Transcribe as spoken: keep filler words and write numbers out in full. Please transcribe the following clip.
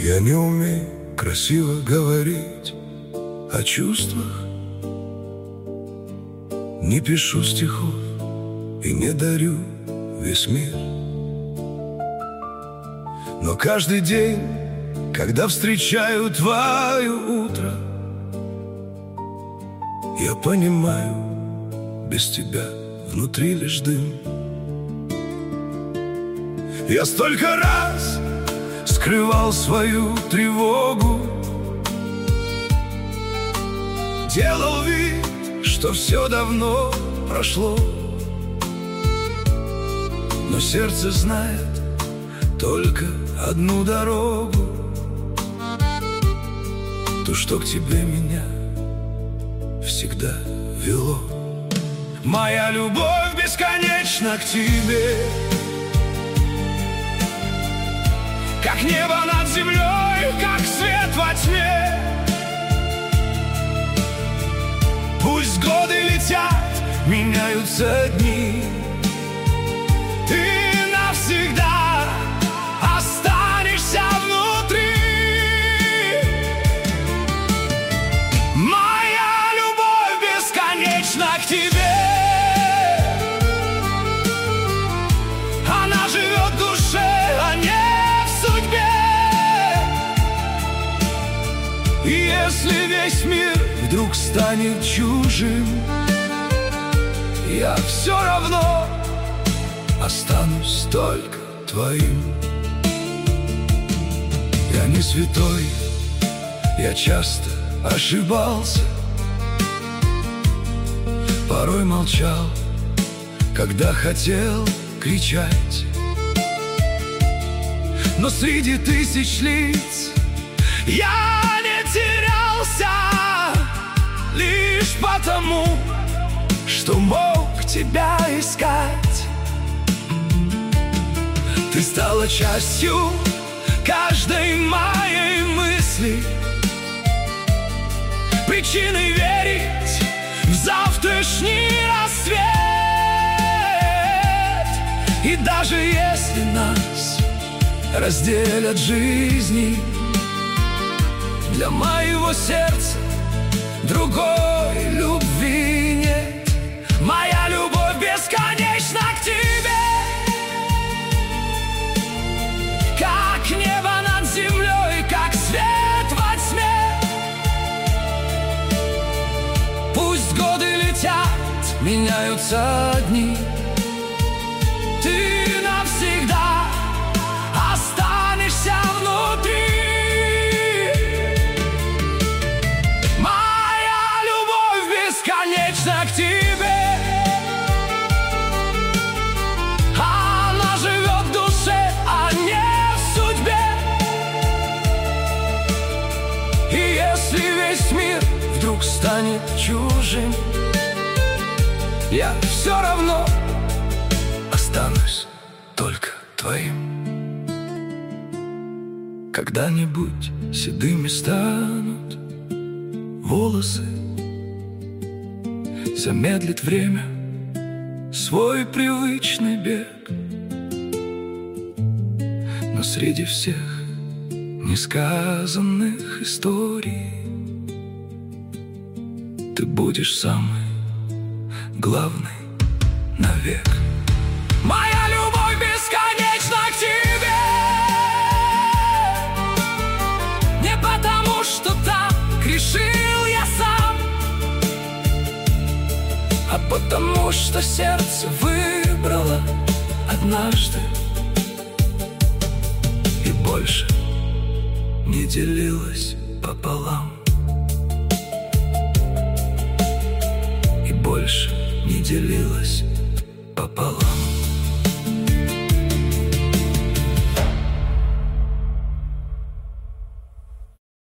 Я не умею красиво говорить о чувствах, не пишу стихов и не дарю весь мир. Но каждый день, когда встречаю твое утро, я понимаю, без тебя внутри лишь дым. Я столько раз скрывал свою тревогу, делал вид, что все давно прошло, но сердце знает только одну дорогу, ту, что к тебе меня всегда вело. Моя любовь бесконечна к тебе, как небо над землей, как свет во тьме. Пусть годы летят, меняются дни, ты навсегда останешься внутри. Моя любовь бесконечна к тебе, она живет в душе, а не в судьбе. И если весь мир вдруг станет чужим, я все равно останусь только твоим. Я не святой, я часто ошибался, порой молчал, когда хотел кричать. Но среди тысяч лиц я не терялся, лишь потому, что мог тебя искать. Ты стала частью каждой моей мысли, причиной верить в завтрашний рассвет. И даже если нас разделят жизни, для моего сердца другой любви нет. Моя любовь бесконечна к тебе, как небо над землей, как свет во тьме. Пусть годы летят, меняются дни, ты навсегда останешься внутри. Бесконечно к тебе, она живет в душе, а не в судьбе. И если весь мир вдруг станет чужим, я все равно останусь только твоим. Когда-нибудь седыми станут волосы, замедлит время свой привычный бег, но среди всех несказанных историй ты будешь самый главный навек. Моя любовь бесконечна к тебе, не потому, что так решил я сам, а потому что сердце выбрало однажды и больше не делилось пополам, и больше не делилось пополам.